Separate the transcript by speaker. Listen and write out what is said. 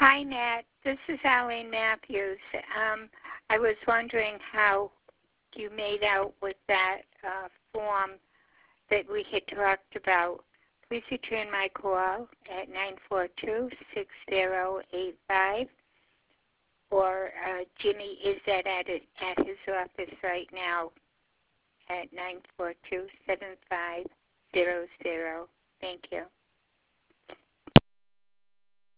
Speaker 1: Hi, Nat. This is Eileen Matthews. I was wondering how you made out with that form that we had talked about. Please return my call at 942-6085, or Jimmy is at his office right now at 942-7500. Thank you.